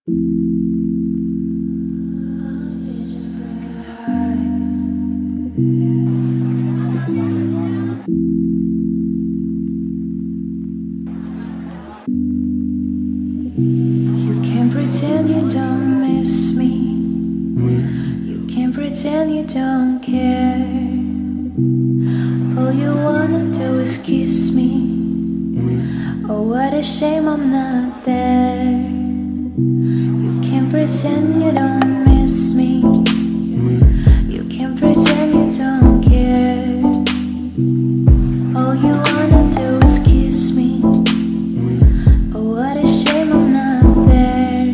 You can't pretend you don't miss me. You can't pretend you don't care. All you wanna do is kiss me. Oh, what a shame I'm not there. You can't pretend you don't miss me. You can't pretend you don't care. All you wanna do is kiss me. Oh, what a shame I'm not there.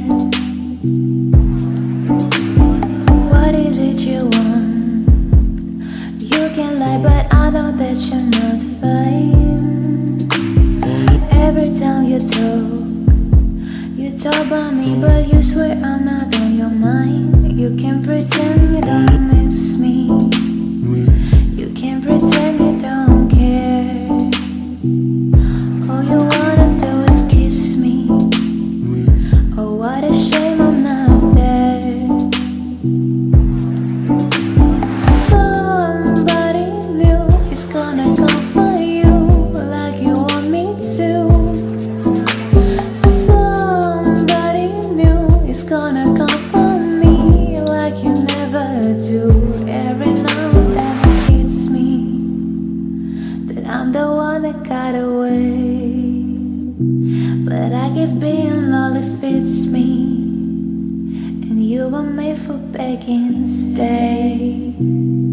What is it you want? You can lie, but I know that you're not fine. Every time you talk about me, but you swear I'm not on your mind. You can't pretend you don't miss me. You can't pretend you don't care. All you wanna do is kiss me. Oh, what a shame I'm not there. Somebody new is gonna come for you like you want me to. Somebody new is gonna come for me like you never do. Every now and then it hits me that I'm the one that got away. But I guess being lonely fits me, and you were made for begging. Stay.